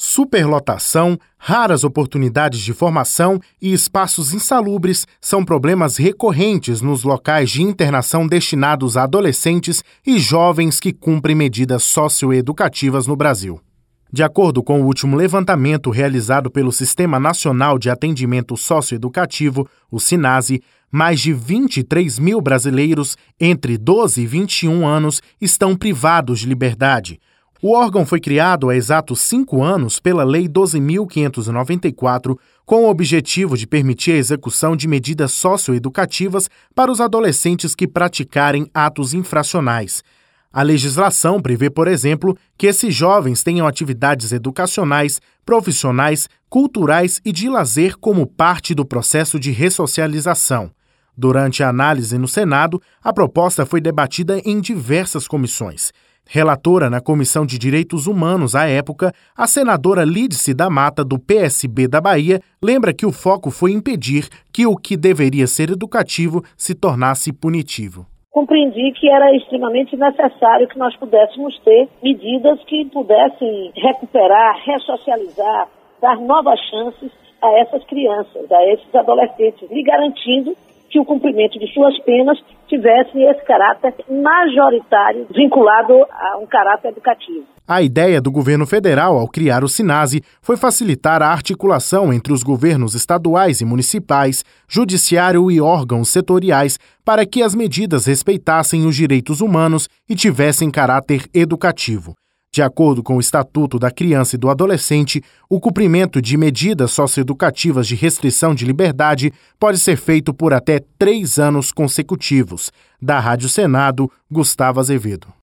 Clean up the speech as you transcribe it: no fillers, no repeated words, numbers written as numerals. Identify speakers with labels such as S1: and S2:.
S1: Superlotação, raras oportunidades de formação e espaços insalubres são problemas recorrentes nos locais de internação destinados a adolescentes e jovens que cumprem medidas socioeducativas no Brasil. De acordo com o último levantamento realizado pelo Sistema Nacional de Atendimento Socioeducativo, o SINASE, mais de 23 mil brasileiros entre 12 e 21 anos estão privados de liberdade. O órgão foi criado há exatos 5 anos pela Lei 12.594, com o objetivo de permitir a execução de medidas socioeducativas para os adolescentes que praticarem atos infracionais. A legislação prevê, por exemplo, que esses jovens tenham atividades educacionais, profissionais, culturais e de lazer como parte do processo de ressocialização. Durante a análise no Senado, a proposta foi debatida em diversas comissões. Relatora na Comissão de Direitos Humanos à época, a senadora Lídice da Mata, do PSB da Bahia, lembra que o foco foi impedir que o que deveria ser educativo se tornasse punitivo.
S2: Compreendi que era extremamente necessário que nós pudéssemos ter medidas que pudessem recuperar, ressocializar, dar novas chances a essas crianças, a esses adolescentes, lhe garantindo que o cumprimento de suas penas tivesse esse caráter majoritário vinculado a um caráter educativo.
S1: A ideia do governo federal, ao criar o SINASE, foi facilitar a articulação entre os governos estaduais e municipais, judiciário e órgãos setoriais para que as medidas respeitassem os direitos humanos e tivessem caráter educativo. De acordo com o Estatuto da Criança e do Adolescente, o cumprimento de medidas socioeducativas de restrição de liberdade pode ser feito por até 3 anos consecutivos. Da Rádio Senado, Gustavo Azevedo.